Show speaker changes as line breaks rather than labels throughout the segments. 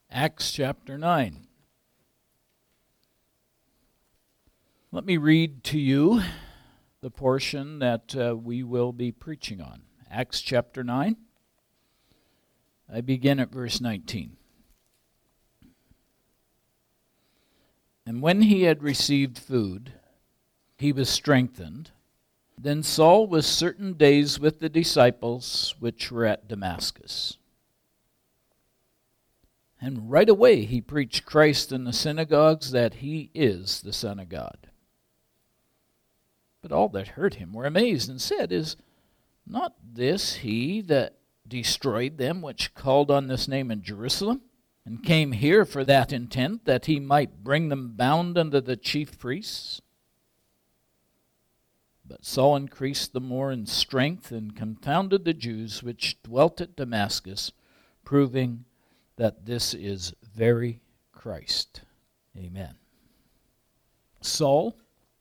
Acts chapter 9. Let me read to you the portion that we will be preaching on. Acts chapter 9. I begin at verse 19. And when he had received food, he was strengthened. Then Saul was certain days with the disciples which were at Damascus. And right away he preached Christ in the synagogues, that he is the Son of God. But all that heard him were amazed, and said, Is not this he that destroyed them which called on this name in Jerusalem, and came here for that intent, that he might bring them bound unto the chief priests? But Saul increased the more in strength, and confounded the Jews which dwelt at Damascus, proving that this is very Christ. Amen. Saul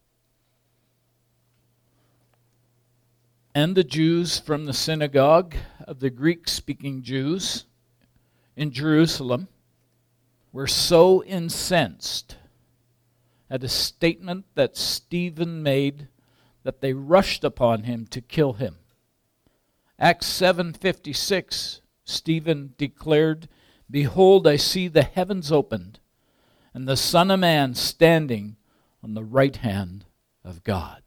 and the Jews from the synagogue of the Greek-speaking Jews in Jerusalem were so incensed at a statement that Stephen made that they rushed upon him to kill him. Acts 7:56, Stephen declared, Behold, I see the heavens opened, and the Son of Man standing on the right hand of God.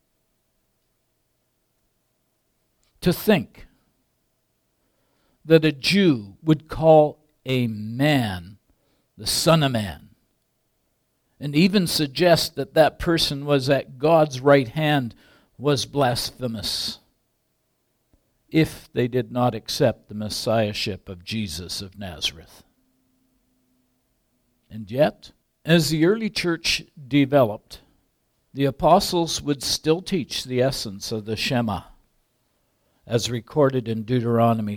To think that a Jew would call a man the Son of Man, and even suggest that that person was at God's right hand, was blasphemous, if they did not accept the messiahship of Jesus of Nazareth. And yet, as the early church developed, the apostles would still teach the essence of the Shema, as recorded in Deuteronomy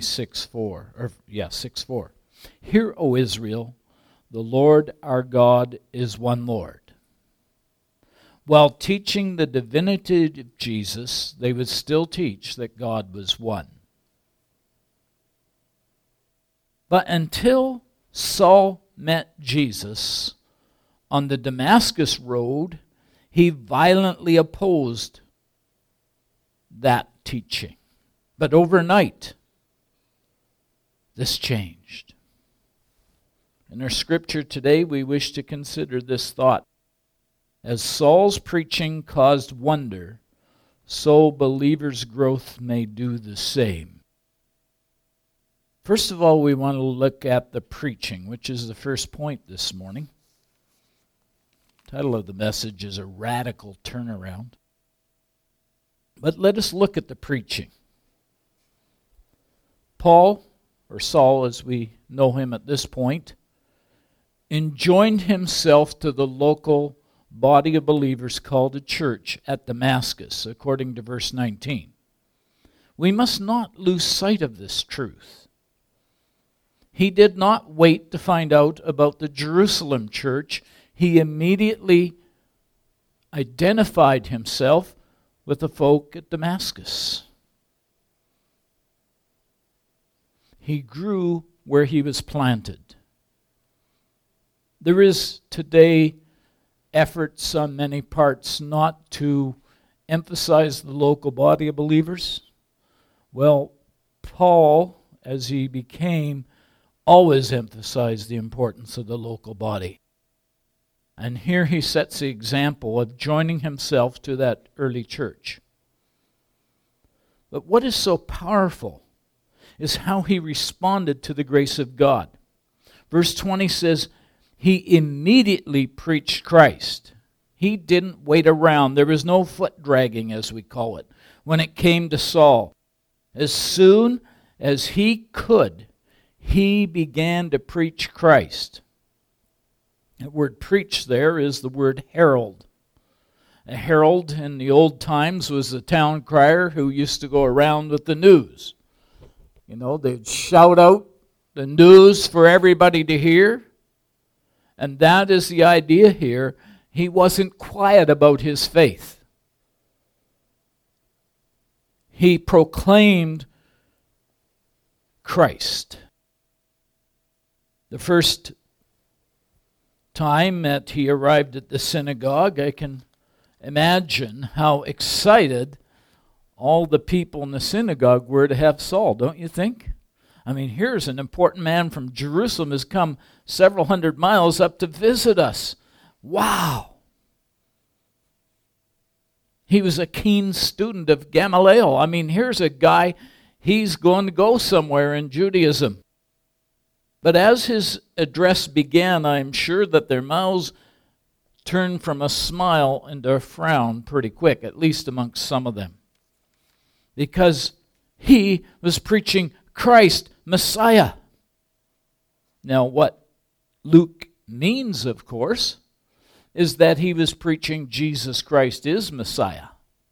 6:4. Hear, O Israel, the Lord our God is one Lord. While teaching the divinity of Jesus, they would still teach that God was one. But until Saul met Jesus on the Damascus road, he violently opposed that teaching. But overnight, this changed. In our scripture today, we wish to consider this thought. As Saul's preaching caused wonder, so believers' growth may do the same. First of all, we want to look at the preaching, which is the first point this morning. The title of the message is A Radical Turnaround. But let us look at the preaching. Paul, or Saul as we know him at this point, enjoined himself to the local body of believers called a church at Damascus, according to verse 19. We must not lose sight of this truth. He did not wait to find out about the Jerusalem church. He immediately identified himself with the folk at Damascus. He grew where he was planted. There is today efforts on many parts not to emphasize the local body of believers. Well, Paul, as he became, always emphasized the importance of the local body. And here he sets the example of joining himself to that early church. But what is so powerful is how he responded to the grace of God. Verse 20 says, he immediately preached Christ. He didn't wait around. There was no foot dragging, as we call it, when it came to Saul. As soon as he could, he began to preach Christ. The word preach there is the word herald. A herald in the old times was a town crier who used to go around with the news. You know, they'd shout out the news for everybody to hear. And that is the idea here. He wasn't quiet about his faith. He proclaimed Christ. The first time that he arrived at the synagogue, I can imagine how excited all the people in the synagogue were to have Saul, don't you think? I mean, here's an important man from Jerusalem has come several hundred miles up to visit us. Wow! He was a keen student of Gamaliel. I mean, here's a guy, he's going to go somewhere in Judaism. But as his address began, I'm sure that their mouths turned from a smile into a frown pretty quick, at least amongst some of them. Because he was preaching Christ, Messiah. Now, what Luke means, of course, is that he was preaching Jesus Christ is Messiah.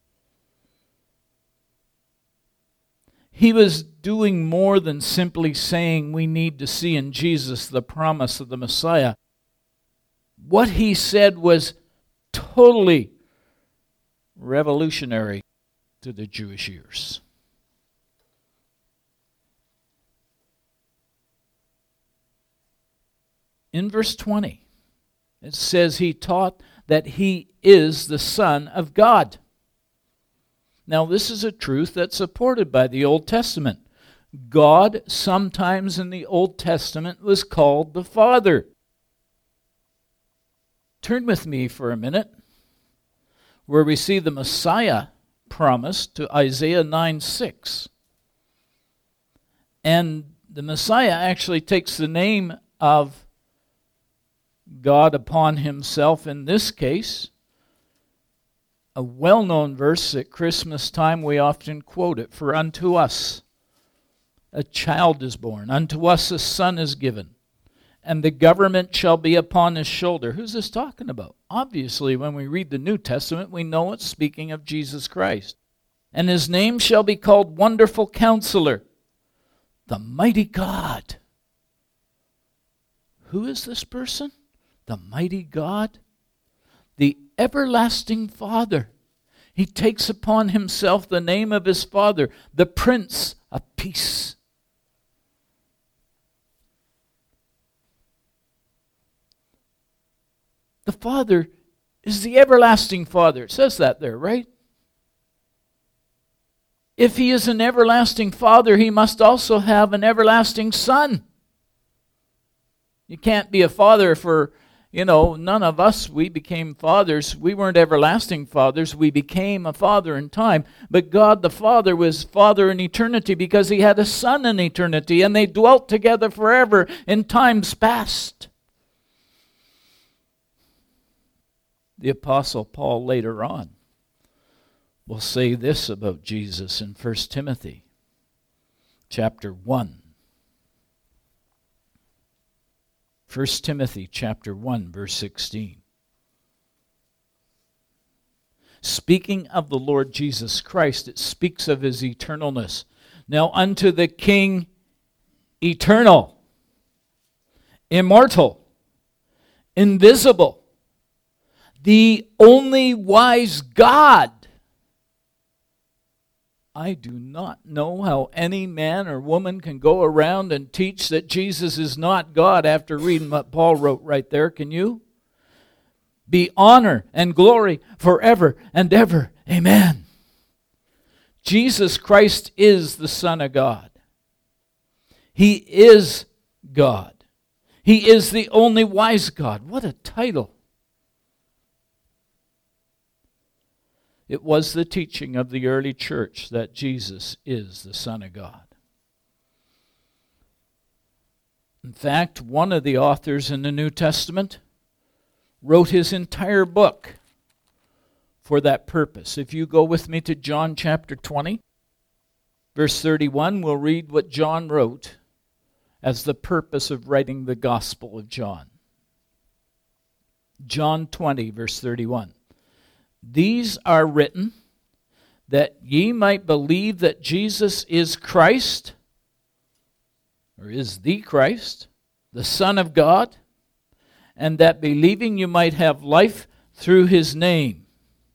He was doing more than simply saying we need to see in Jesus the promise of the Messiah. What he said was totally revolutionary to the Jewish ears. In verse 20, it says he taught that he is the Son of God. Now, this is a truth that's supported by the Old Testament. God, sometimes in the Old Testament, was called the Father. Turn with me for a minute, where we see the Messiah promised to Isaiah 9:6. And the Messiah actually takes the name of God upon himself in this case. A well-known verse at Christmas time, we often quote it, "For unto us a child is born, unto us a son is given, and the government shall be upon his shoulder." Who's this talking about? Obviously, when we read the New Testament, we know it's speaking of Jesus Christ. "And his name shall be called Wonderful Counselor, the Mighty God." Who is this person? The Mighty God? The Everlasting Father. He takes upon himself the name of his Father, the Prince of Peace. The Father is the Everlasting Father. It says that there, right? If he is an everlasting Father, he must also have an everlasting Son. You can't be a father for, none of us, we became fathers. We weren't everlasting fathers. We became a father in time. But God the Father was Father in eternity because he had a Son in eternity, and they dwelt together forever in times past. The Apostle Paul later on will say this about Jesus in 1 Timothy chapter 1. 1 Timothy chapter 1, verse 16. Speaking of the Lord Jesus Christ, it speaks of his eternalness. Now unto the King eternal, immortal, invisible, the only wise God. I do not know how any man or woman can go around and teach that Jesus is not God after reading what Paul wrote right there. Can you? Be honor and glory forever and ever. Amen. Jesus Christ is the Son of God. He is God. He is the only wise God. What a title. It was the teaching of the early church that Jesus is the Son of God. In fact, one of the authors in the New Testament wrote his entire book for that purpose. If you go with me to John chapter 20, verse 31, we'll read what John wrote as the purpose of writing the Gospel of John. John 20, verse 31. These are written that ye might believe that Jesus is Christ, or is the Christ, the Son of God, and that believing you might have life through his name.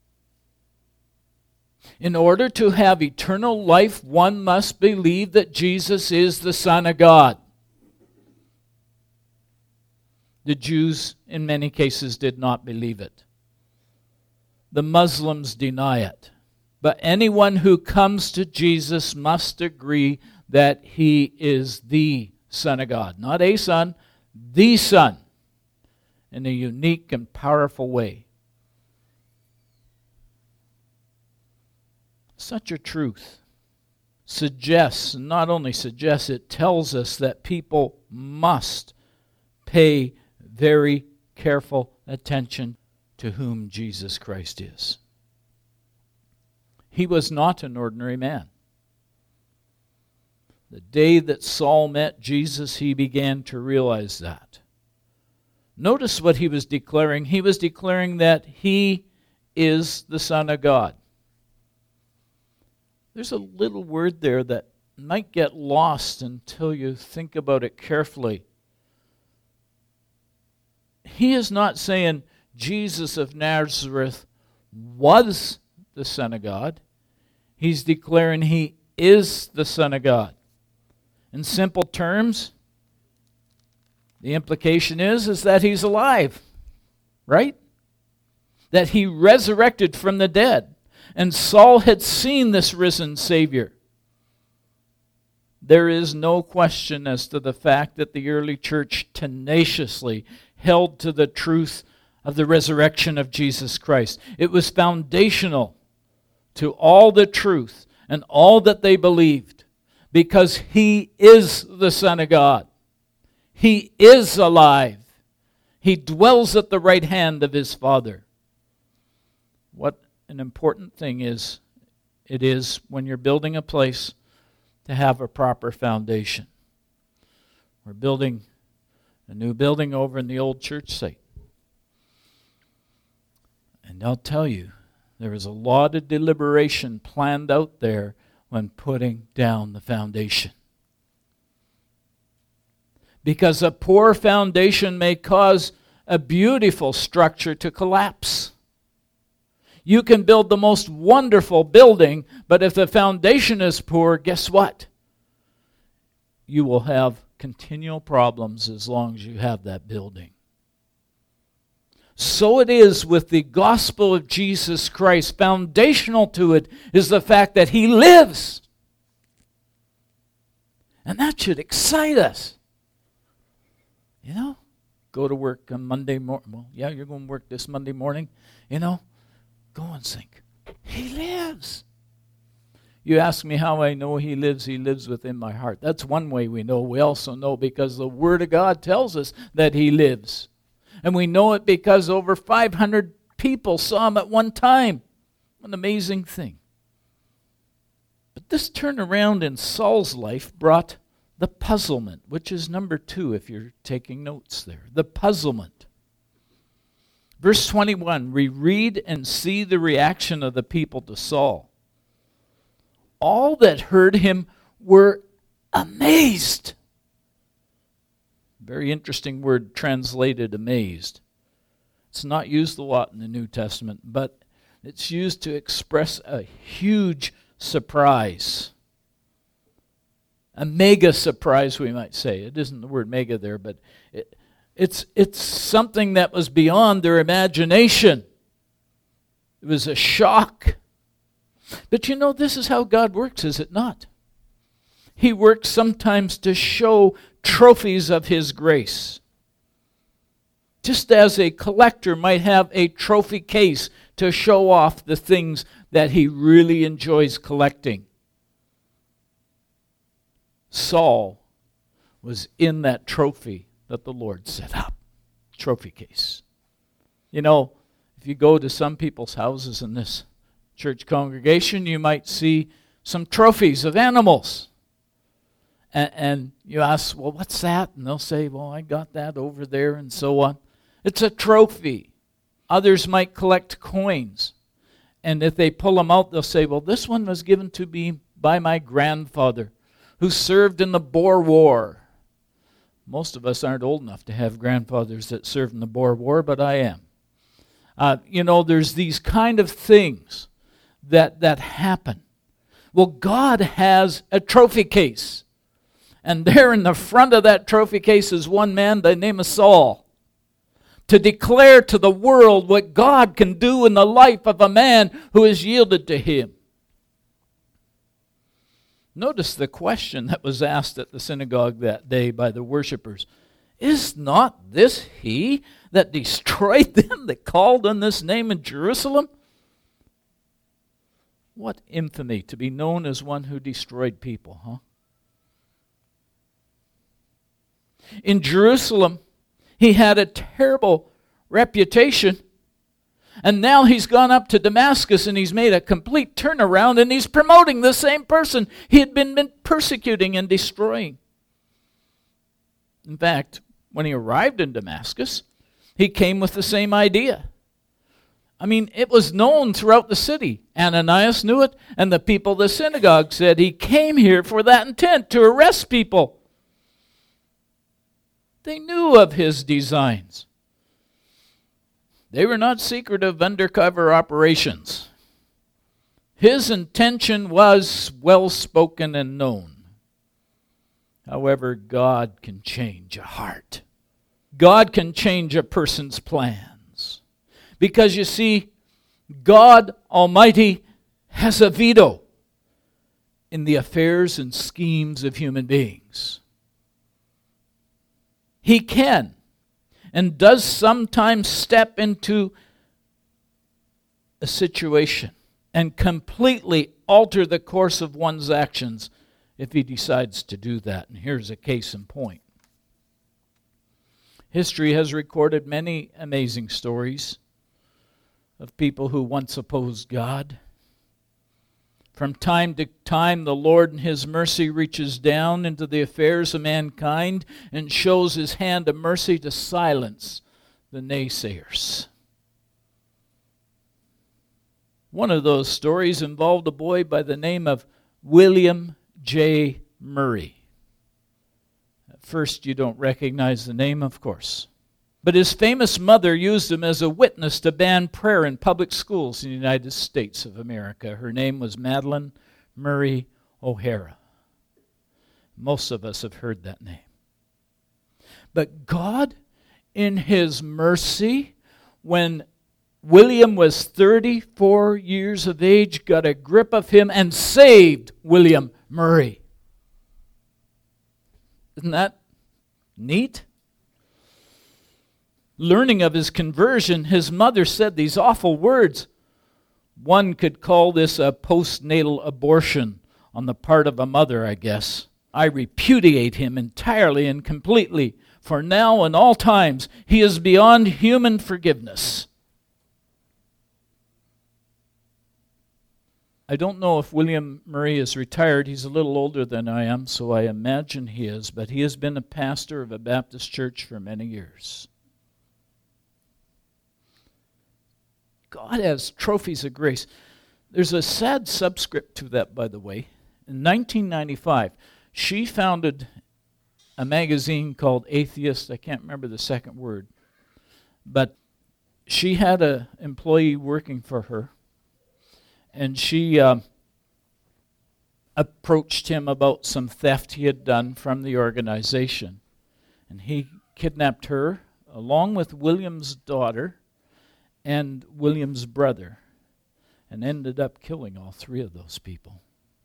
In order to have eternal life, one must believe that Jesus is the Son of God. The Jews, in many cases, did not believe it. The Muslims deny it. But anyone who comes to Jesus must agree that he is the Son of God. Not a son, the Son, in a unique and powerful way. Such a truth suggests, not only suggests, it tells us that people must pay very careful attention to whom Jesus Christ is. He was not an ordinary man. The day that Saul met Jesus, he began to realize that. Notice what he was declaring. He was declaring that he is the Son of God. There's a little word there that might get lost until you think about it carefully. He is not saying Jesus of Nazareth was the Son of God. He's declaring he is the Son of God. In simple terms, the implication is that he's alive, right? That he resurrected from the dead. And Saul had seen this risen Savior. There is no question as to the fact that the early church tenaciously held to the truth of the resurrection of Jesus Christ. It was foundational to all the truth and all that they believed, because he is the Son of God. He is alive. He dwells at the right hand of his Father. What an important thing it is when you're building a place to have a proper foundation. We're building a new building over in the old church site. And I'll tell you, there was a lot of deliberation planned out there when putting down the foundation. Because a poor foundation may cause a beautiful structure to collapse. You can build the most wonderful building, but if the foundation is poor, guess what? You will have continual problems as long as you have that building. So it is with the gospel of Jesus Christ. Foundational to it is the fact that he lives. And that should excite us. You know, go to work on Monday morning. Well, yeah, you're going to work this Monday morning. You know, go and think, he lives. You ask me how I know he lives within my heart. That's one way we know. We also know because the Word of God tells us that he lives. And we know it because over 500 people saw him at one time. An amazing thing. But this turnaround in Saul's life brought the puzzlement, which is number 2 if you're taking notes there. The puzzlement. Verse 21, we read and see the reaction of the people to Saul. All that heard him were amazed. Very interesting word, translated amazed. It's not used a lot in the New Testament, but it's used to express a huge surprise. A mega surprise, we might say. It isn't the word mega there, but it's something that was beyond their imagination. It was a shock. But you know, this is how God works, is it not? He works sometimes to show trophies of his grace. Just as a collector might have a trophy case to show off the things that he really enjoys collecting. Saul was in that trophy that the Lord set up. Trophy case. You know, if you go to some people's houses in this church congregation, you might see some trophies of animals. And you ask, well, what's that? And they'll say, well, I got that over there, and so on. It's a trophy. Others might collect coins. And if they pull them out, they'll say, well, this one was given to me by my grandfather, who served in the Boer War. Most of us aren't old enough to have grandfathers that served in the Boer War, but I am. You know, there's these kind of things that happen. Well, God has a trophy case. And there in the front of that trophy case is one man by the name of Saul. to declare to the world what God can do in the life of a man who is yielded to Him. Notice the question that was asked at the synagogue that day by the worshipers. Is not this he that destroyed them, that called on this name in Jerusalem? What infamy to be known as one who destroyed people, huh? In Jerusalem, he had a terrible reputation. And now he's gone up to Damascus and he's made a complete turnaround and he's promoting the same person he had been persecuting and destroying. In fact, when he arrived in Damascus, he came with the same idea. I mean, it was known throughout the city. Ananias knew it, and the people of the synagogue said he came here for that intent, to arrest people. They knew of his designs. They were not secretive undercover operations. His intention was well spoken and known. However, God can change a heart. God can change a person's plans. Because you see, God Almighty has a veto in the affairs and schemes of human beings. He can and does sometimes step into a situation and completely alter the course of one's actions if he decides to do that. And here's a case in point. History has recorded many amazing stories of people who once opposed God. From time to time, the Lord in His mercy reaches down into the affairs of mankind and shows His hand of mercy to silence the naysayers. One of those stories involved a boy by the name of William J. Murray. At first, you don't recognize the name, of course. But his famous mother used him as a witness to ban prayer in public schools in the United States of America. Her name was Madeline Murray O'Hara. Most of us have heard that name. But God, in His mercy, when William was 34 years of age, got a grip of him and saved William Murray. Isn't that neat? Learning of his conversion, his mother said these awful words. One could call this a postnatal abortion on the part of a mother, I guess. I repudiate him entirely and completely, for now and all times he is beyond human forgiveness. I don't know if William Murray is retired. He's a little older than I am, so I imagine he is, but he has been a pastor of a Baptist church for many years. God has trophies of grace. There's a sad subscript to that, by the way. In 1995, she founded a magazine called Atheist. I can't remember the second word. But she had an employee working for her, and she approached him about some theft he had done from the organization. And he kidnapped her, along with William's daughter, and William's brother, and ended up killing all three of those people.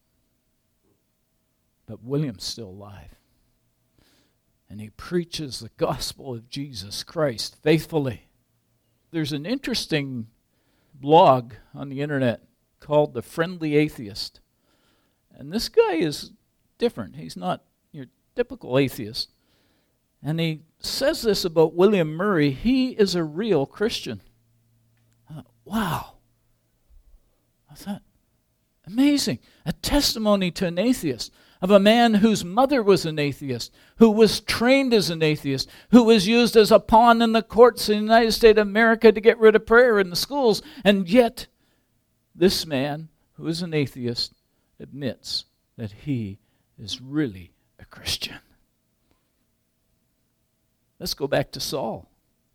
But William's still alive. And he preaches the gospel of Jesus Christ faithfully. There's an interesting blog on the internet called The Friendly Atheist. And this guy is different. He's not your typical atheist. And he says this about William Murray. He is a real Christian. Wow. I thought, amazing. A testimony to an atheist, of a man whose mother was an atheist, who was trained as an atheist, who was used as a pawn in the courts in the United States of America to get rid of prayer in the schools. And yet, this man, who is an atheist, admits that he is really a Christian. Let's go back to Saul.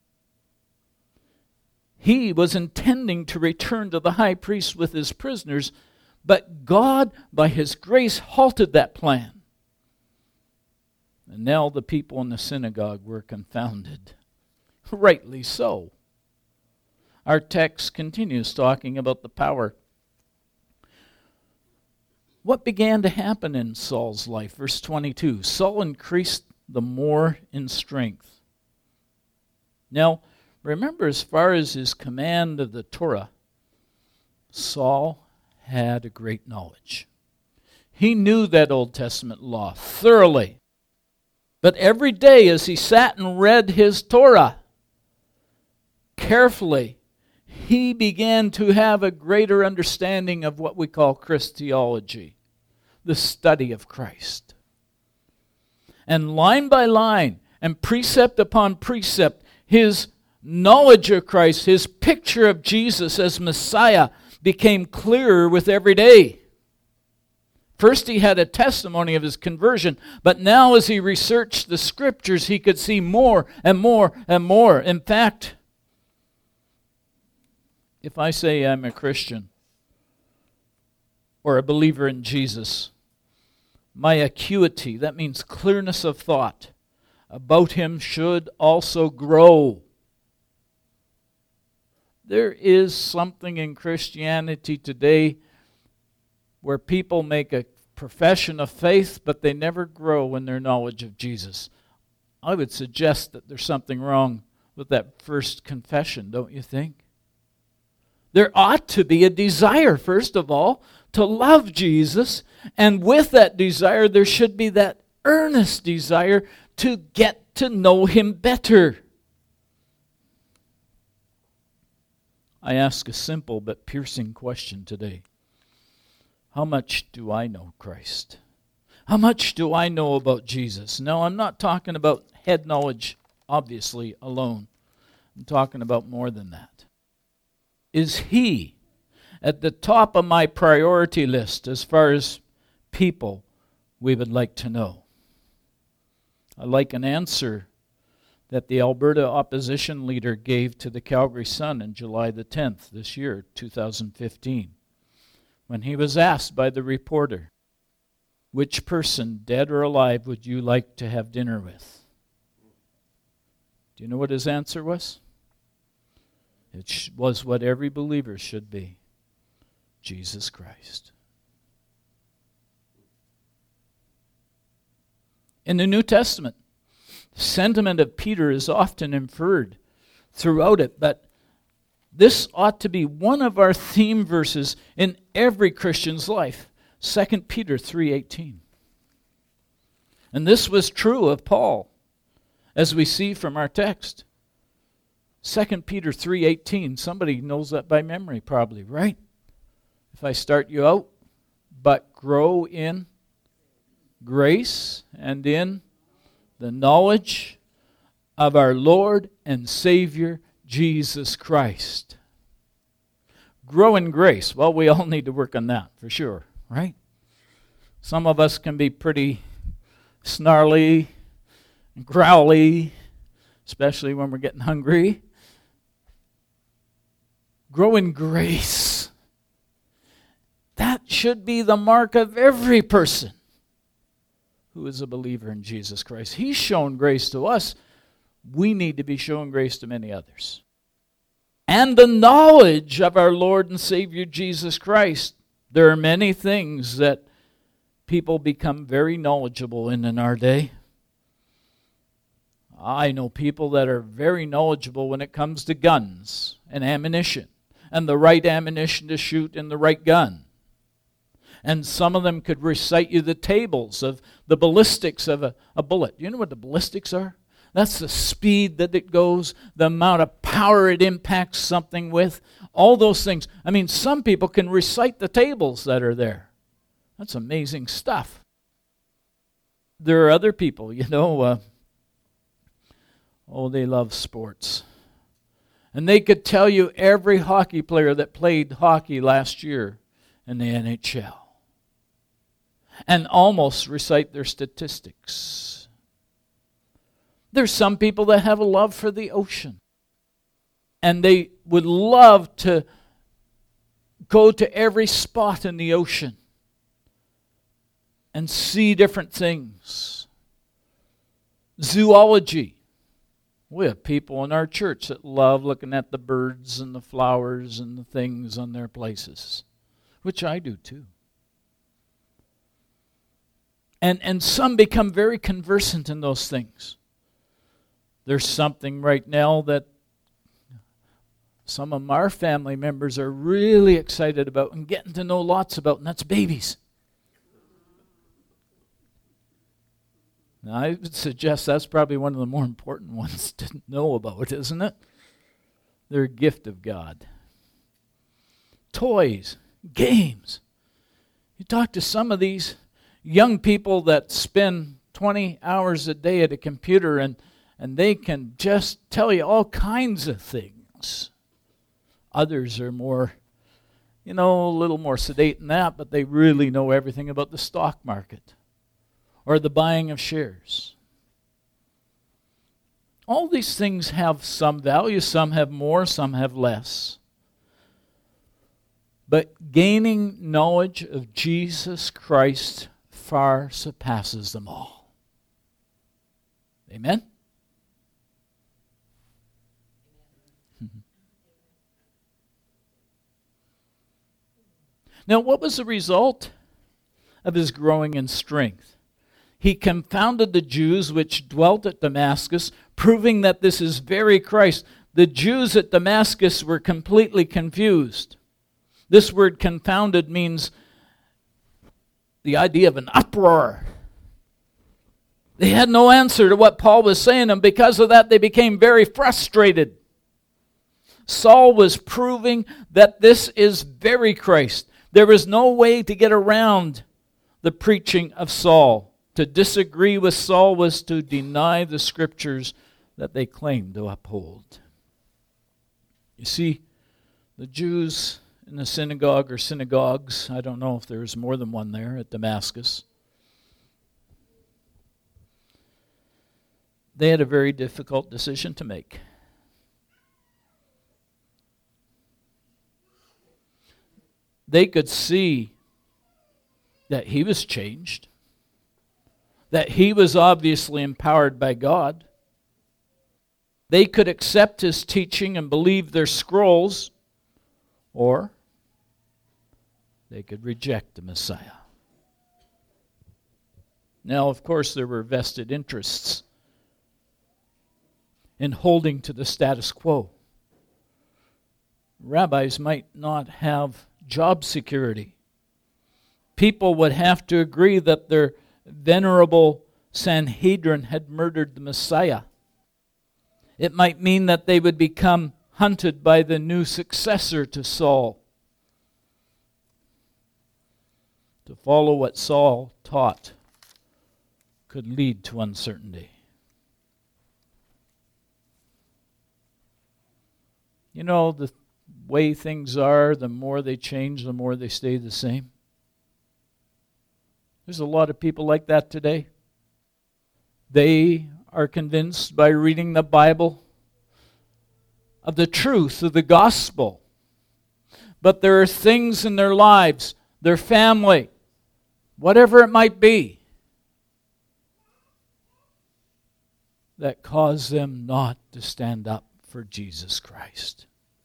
He was intending to return to the high priest with his prisoners, but God, by His grace, halted that plan. And now the people in the synagogue were confounded. Rightly so. Our text continues talking about the power. What began to happen in Saul's life? Verse 22, Saul increased the more in strength. Now, remember, as far as his command of the Torah, Saul had a great knowledge. He knew that Old Testament law thoroughly. But every day as he sat and read his Torah carefully, he began to have a greater understanding of what we call Christology, the study of Christ. And line by line, and precept upon precept, his knowledge of Christ, his picture of Jesus as Messiah, became clearer with every day. First he had a testimony of his conversion, but now as he researched the Scriptures, he could see more and more and more. In fact, if I say I'm a Christian or a believer in Jesus, my acuity, that means clearness of thought, about him should also grow. There is something in Christianity today where people make a profession of faith, but they never grow in their knowledge of Jesus. I would suggest that there's something wrong with that first confession, don't you think? There ought to be a desire, first of all, to love Jesus, and with that desire, there should be that earnest desire to get to know him better. I ask a simple but piercing question today. How much do I know Christ? How much do I know about Jesus? No, I'm not talking about head knowledge, obviously, alone. I'm talking about more than that. Is he at the top of my priority list as far as people we would like to know? I like an answer that the Alberta opposition leader gave to the Calgary Sun on July the 10th this year, 2015, when he was asked by the reporter, which person, dead or alive, would you like to have dinner with? Do you know what his answer was? It was what every believer should be: Jesus Christ. In the New Testament, the sentiment of Peter is often inferred throughout it, but this ought to be one of our theme verses in every Christian's life. 2 Peter 3:18. And this was true of Paul, as we see from our text. 2 Peter 3:18. Somebody knows that by memory probably, right? If I start you out, but grow in grace and in the knowledge of our Lord and Savior, Jesus Christ. Grow in grace. Well, we all need to work on that, for sure, right? Some of us can be pretty snarly and growly, especially when we're getting hungry. Grow in grace. That should be the mark of every person who is a believer in Jesus Christ. He's shown grace to us. We need to be showing grace to many others. And the knowledge of our Lord and Savior Jesus Christ. There are many things that people become very knowledgeable in our day. I know people that are very knowledgeable when it comes to guns and ammunition, and the right ammunition to shoot in the right gun. And some of them could recite you the tables of the ballistics of a bullet. Do you know what the ballistics are? That's the speed that it goes, the amount of power it impacts something with, all those things. I mean, some people can recite the tables that are there. That's amazing stuff. There are other people, they love sports. And they could tell you every hockey player that played hockey last year in the NHL. And almost recite their statistics. There's some people that have a love for the ocean. And they would love to go to every spot in the ocean and see different things. Zoology. We have people in our church that love looking at the birds and the flowers and the things on their places, which I do too. And some become very conversant in those things. There's something right now that some of our family members are really excited about and getting to know lots about, and that's babies. Now, I would suggest that's probably one of the more important ones to know about, isn't it? They're a gift of God. Toys, games. You talk to some of these young people that spend 20 hours a day at a computer and they can just tell you all kinds of things. Others are more, a little more sedate than that, but they really know everything about the stock market or the buying of shares. All these things have some value. Some have more, some have less. But gaining knowledge of Jesus Christ far surpasses them all. Amen? Now, what was the result of his growing in strength? He confounded the Jews which dwelt at Damascus, proving that this is very Christ. The Jews at Damascus were completely confused. This word confounded means the idea of an uproar. They had no answer to what Paul was saying, and because of that, they became very frustrated. Saul was proving that this is very Christ. There was no way to get around the preaching of Saul. To disagree with Saul was to deny the scriptures that they claimed to uphold. You see, the Jews in the synagogue or synagogues, I don't know if there's more than one there at Damascus, they had a very difficult decision to make. They could see that he was changed, that he was obviously empowered by God. They could accept his teaching and believe their scrolls, or they could reject the Messiah. Now, of course, there were vested interests in holding to the status quo. Rabbis might not have job security. People would have to agree that their venerable Sanhedrin had murdered the Messiah. It might mean that they would become hunted by the new successor to Saul. To follow what Saul taught could lead to uncertainty. You know, the way things are, the more they change, the more they stay the same. There's a lot of people like that today. They are convinced by reading the Bible of the truth of the gospel. But there are things in their lives, their family, whatever it might be, that cause them not to stand up for Jesus Christ.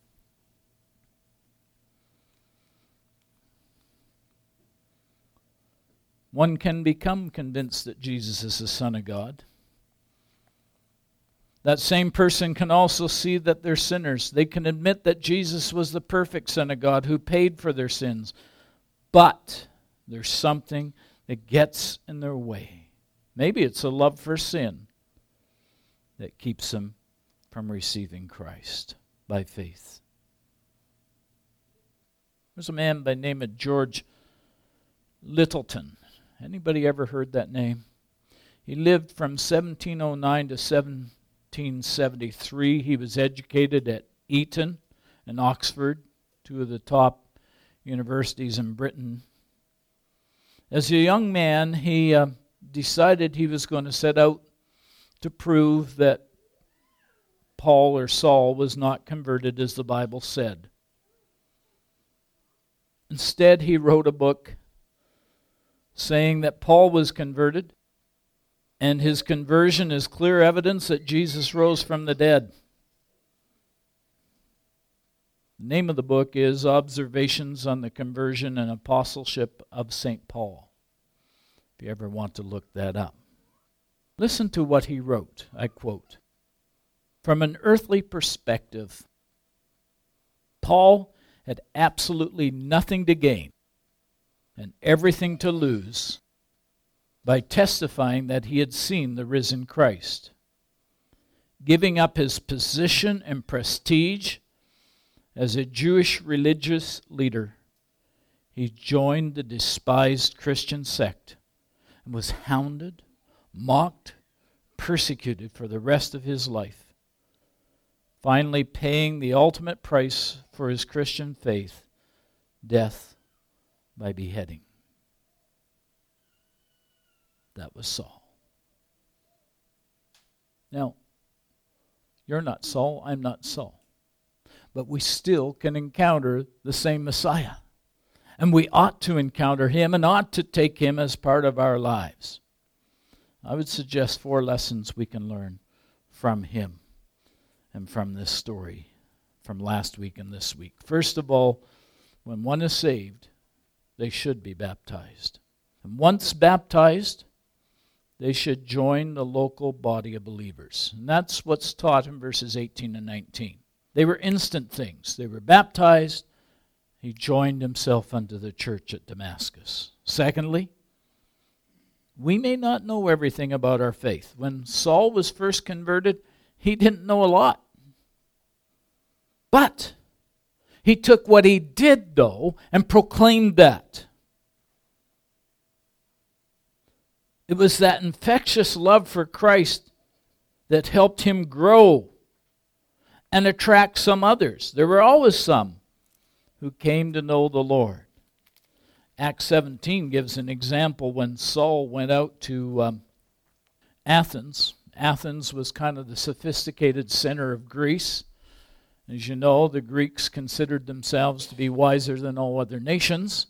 One can become convinced that Jesus is the Son of God. That same person can also see that they're sinners. They can admit that Jesus was the perfect Son of God who paid for their sins. But there's something that gets in their way. Maybe it's a love for sin that keeps them from receiving Christ by faith. There's a man by the name of George Littleton. Anybody ever heard that name? He lived from 1709 to 1773. He was educated at Eton and Oxford, two of the top universities in Britain. As a young man, he decided he was going to set out to prove that Paul or Saul was not converted as the Bible said. Instead, he wrote a book saying that Paul was converted And his conversion is clear evidence that Jesus rose from the dead. The name of the book is Observations on the Conversion and Apostleship of St. Paul, if you ever want to look that up. Listen to what he wrote. I quote, "From an earthly perspective, Paul had absolutely nothing to gain and everything to lose by testifying that he had seen the risen Christ. Giving up his position and prestige as a Jewish religious leader, he joined the despised Christian sect and was hounded, mocked, persecuted for the rest of his life, finally paying the ultimate price for his Christian faith, death by beheading." That was Saul. Now, you're not Saul, I'm not Saul. But we still can encounter the same Messiah. And we ought to encounter him and ought to take him as part of our lives. I would suggest 4 lessons we can learn from him and from this story from last week and this week. First of all, when one is saved, they should be baptized. And once baptized, they should join the local body of believers. And that's what's taught in verses 18 and 19. They were instant things. They were baptized. He joined himself unto the church at Damascus. Secondly, we may not know everything about our faith. When Saul was first converted, he didn't know a lot. But he took what he did know and proclaimed that. It was that infectious love for Christ that helped him grow and attract some others. There were always some who came to know the Lord. Acts 17 gives an example when Saul went out to Athens. Athens was kind of the sophisticated center of Greece. As you know, the Greeks considered themselves to be wiser than all other nations.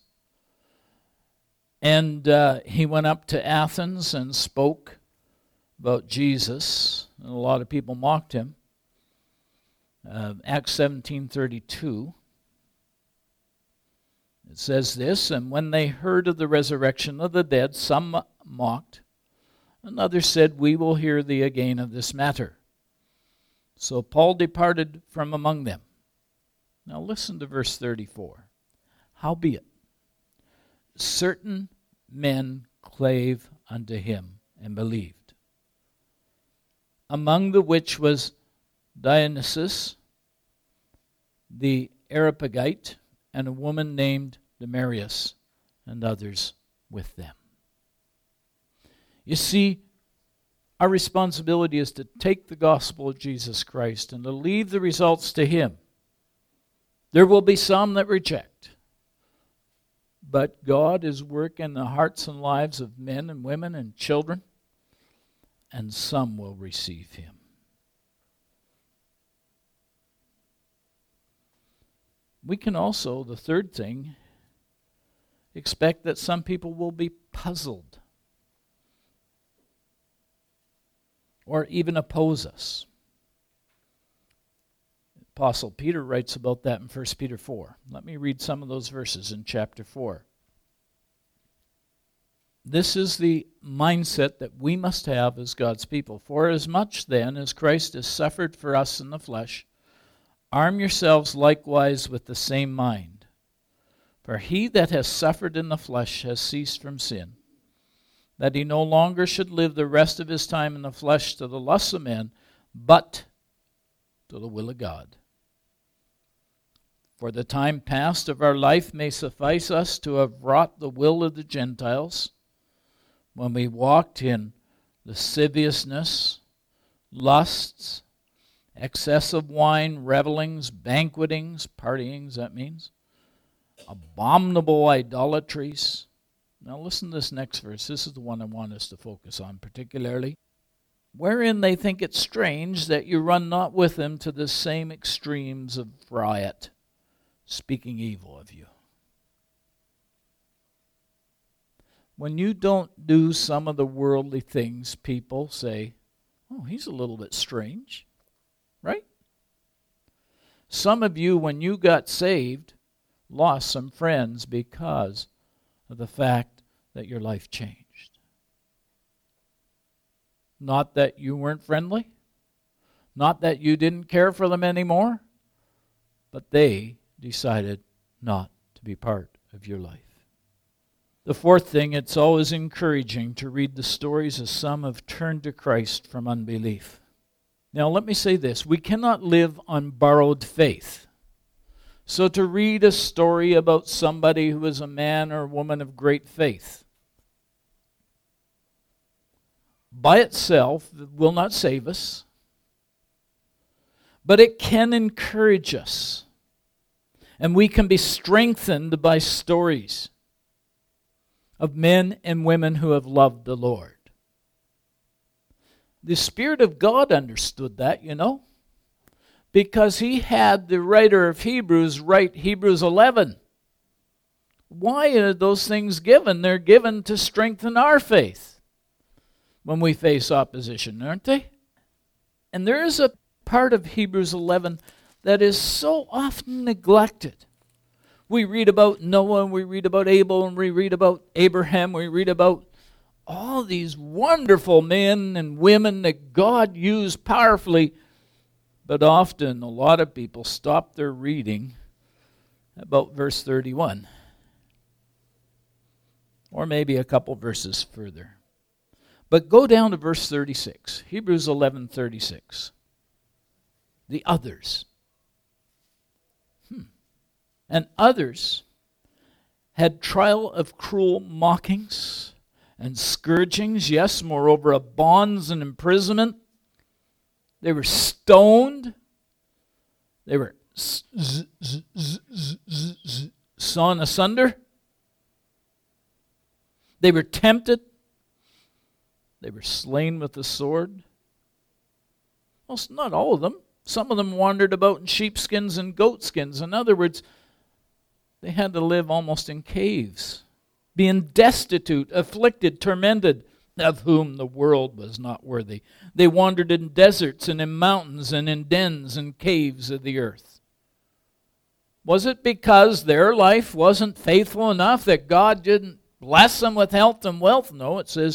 And he went up to Athens and spoke about Jesus. And a lot of people mocked him. Acts 17:32. It says this, "And when they heard of the resurrection of the dead, some mocked, and others said, We will hear thee again of this matter. So Paul departed from among them." Now listen to verse 34. "Howbeit, certain men clave unto him and believed, among the which was Dionysius the Areopagite, and a woman named Damaris, and others with them." You see, our responsibility is to take the gospel of Jesus Christ and to leave the results to him. There will be some that reject, but God is working the hearts and lives of men and women and children, and some will receive him. We can also, the third thing, expect that some people will be puzzled or even oppose us. Apostle Peter writes about that in 1 Peter 4. Let me read some of those verses in chapter 4. This is the mindset that we must have as God's people. "For as much then as Christ has suffered for us in the flesh, arm yourselves likewise with the same mind. For he that has suffered in the flesh has ceased from sin, that he no longer should live the rest of his time in the flesh to the lusts of men, but to the will of God. For the time past of our life may suffice us to have wrought the will of the Gentiles, when we walked in lasciviousness, lusts, excess of wine, revelings, banquetings, partyings, that means, abominable idolatries." Now listen to this next verse. This is the one I want us to focus on particularly. "Wherein they think it strange that you run not with them to the same extremes of riot, speaking evil of you." when you don't do some of the worldly things, people say, oh, he's a little bit strange, right? Some of you, when you got saved, lost some friends because of the fact that your life changed. Not that you weren't friendly, not that you didn't care for them anymore, but they decided not to be part of your life. The fourth thing, it's always encouraging to read the stories of some have turned to Christ from unbelief. Now, let me say this. We cannot live on borrowed faith. So to read a story about somebody who is a man or woman of great faith, by itself, will not save us, but it can encourage us. And we can be strengthened by stories of men and women who have loved the Lord. The Spirit of God understood that, you know, because he had the writer of Hebrews write Hebrews 11. Why are those things given? They're given to strengthen our faith when we face opposition, aren't they? And there is a part of Hebrews 11 that is so often neglected. We read about Noah, and we read about Abel, and we read about Abraham, we read about all these wonderful men and women that God used powerfully, but often a lot of people stop their reading about verse 31, or maybe a couple verses further. But go down to verse 36, Hebrews 11:36. The others. And others had trial of cruel mockings and scourgings, yes, moreover of bonds and imprisonment. They were stoned. They were sawn asunder. They were tempted. They were slain with the sword. Well, not all of them. Some of them wandered about in sheepskins and goatskins. In other words, they had to live almost in caves, being destitute, afflicted, tormented, of whom the world was not worthy. They wandered in deserts and in mountains and in dens and caves of the earth. Was it because their life wasn't faithful enough that God didn't bless them with health and wealth? No, it says,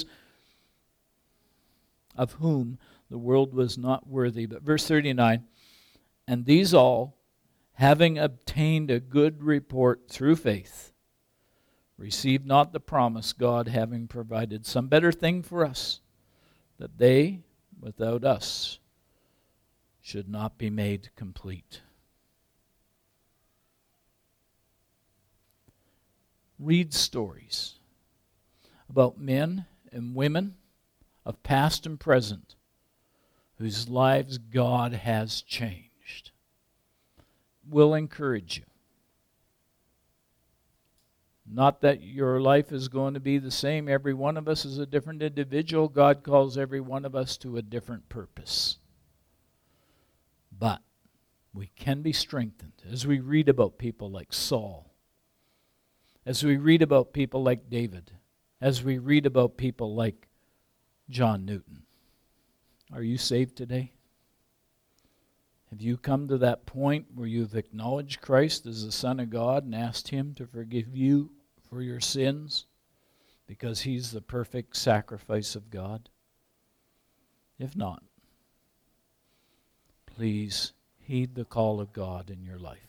of whom the world was not worthy. But verse 39, and these all, having obtained a good report through faith, received not the promise, God having provided some better thing for us, that they, without us, should not be made complete. Read stories about men and women of past and present whose lives God has changed. Will encourage you. Not that your life is going to be the same. Every one of us is a different individual. God calls every one of us to a different purpose. But we can be strengthened as we read about people like Saul, as we read about people like David, as we read about people like John Newton. Are you saved today? Have you come to that point where you've acknowledged Christ as the Son of God and asked Him to forgive you for your sins because He's the perfect sacrifice of God? If not, please heed the call of God in your life.